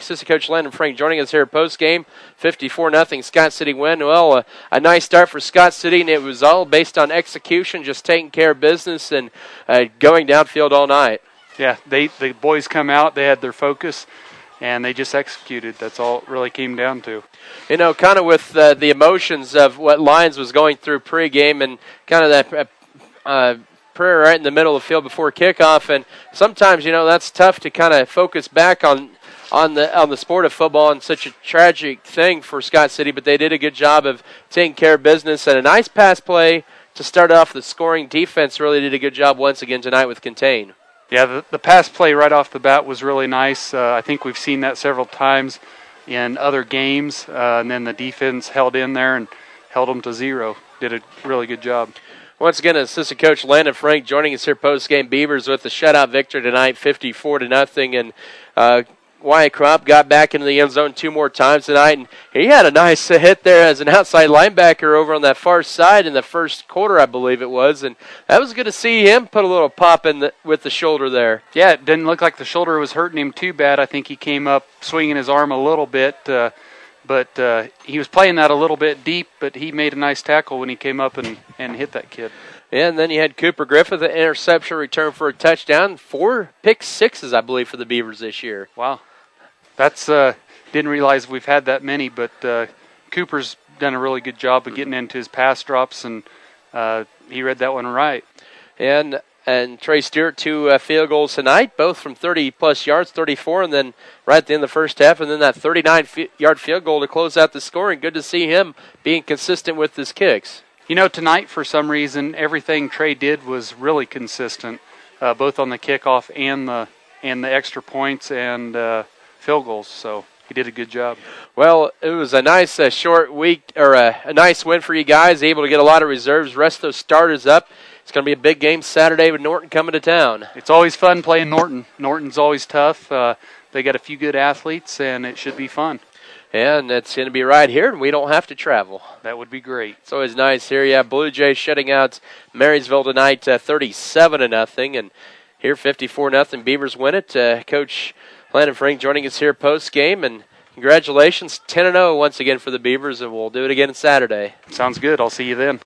Assistant Coach Landon Frank joining us here post game. 54-0 Scott City win. Well, a nice start for Scott City, and it was all based on execution, just taking care of business and going downfield all night. Yeah, the boys come out, they had their focus, and they just executed. That's all it really came down to. You know, kind of with the emotions of what Lions was going through pregame and kind of that prayer right in the middle of the field before kickoff, and sometimes, you know, that's tough to kind of focus back on the sport of football and such a tragic thing for Scott City, but they did a good job of taking care of business, and a nice pass play to start off the scoring. Defense really did a good job once again tonight with contain. Yeah, the pass play right off the bat was really nice. I think we've seen that several times in other games, and then the defense held in there and held them to 0. Did a really good job. Once again, Assistant Coach Landon Frank joining us here post-game. Beavers with a shutout victory tonight, 54-0, and Wyatt Crump got back into the end zone 2 more times tonight, and he had a nice hit there as an outside linebacker over on that far side in the first quarter, I believe it was, and that was good to see him put a little pop in with the shoulder there. Yeah, it didn't look like the shoulder was hurting him too bad. I think he came up swinging his arm a little bit, but he was playing that a little bit deep, but he made a nice tackle when he came up and hit that kid. And then you had Cooper Griffith, an interception return for a touchdown. 4 pick sixes, I believe, for the Beavers this year. Wow. That's didn't realize we've had that many, but Cooper's done a really good job of getting into his pass drops, and he read that one right. And Trey Stewart, 2 field goals tonight, both from 30-plus yards, 34, and then right at the end of the first half, and then that 39-yard field goal to close out the scoring. Good to see him being consistent with his kicks. You know, tonight, for some reason, everything Trey did was really consistent, both on the kickoff and the extra points and field goals, so he did a good job. Well, it was a nice short week, or a nice win for you guys, able to get a lot of reserves, rest those starters up. It's going to be a big game Saturday with Norton coming to town. It's always fun playing Norton. Norton's always tough. They got a few good athletes, and it should be fun. And it's going to be right here, and we don't have to travel. That would be great. It's always nice here. Yeah, Blue Jays shutting out Marysville tonight 37-0, and here 54-0. Beavers win it. Coach Landon Frank joining us here post-game, and congratulations, 10-0 once again for the Beavers, and we'll do it again Saturday. Sounds good. I'll see you then.